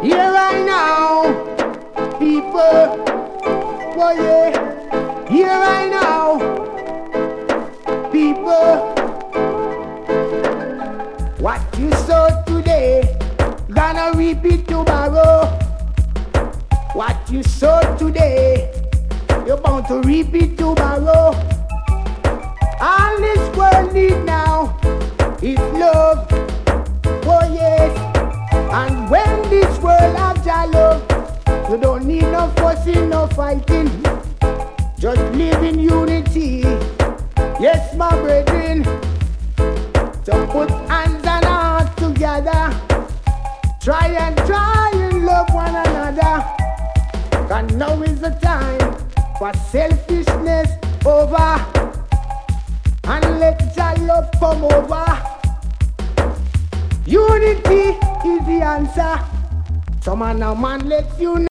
Here I now, people. Oh yeah, here I now, people. What you sow today, gonna reap it tomorrow. What you sow today, you're bound to reap it tomorrow. All this world need now is love. Oh yes, and when this world has your love, you don't need no fussing, no fighting. Just live in unity. Yes, my brethren. So put hands and heart together. Try and love one another. Cause now is the time for selfishness over. And let your love come over. Unity is the answer. Some man, let's unite.